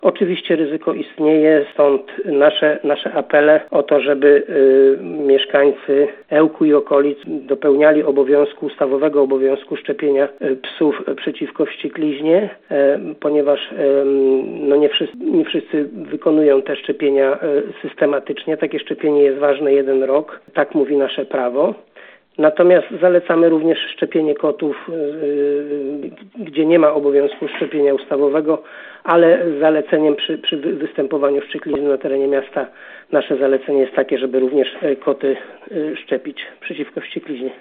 Oczywiście ryzyko istnieje, stąd nasze apele o to, żeby mieszkańcy Ełku i okolic dopełniali ustawowego obowiązku szczepienia psów przeciwko wściekliźnie, ponieważ nie wszyscy wykonują te szczepienia systematycznie. Takie szczepienie jest ważne 1 rok, tak mówi nasze prawo. Natomiast zalecamy również szczepienie kotów, gdzie nie ma obowiązku szczepienia ustawowego, ale zaleceniem przy występowaniu wścieklizny na terenie miasta nasze zalecenie jest takie, żeby również koty szczepić przeciwko wściekliźnie.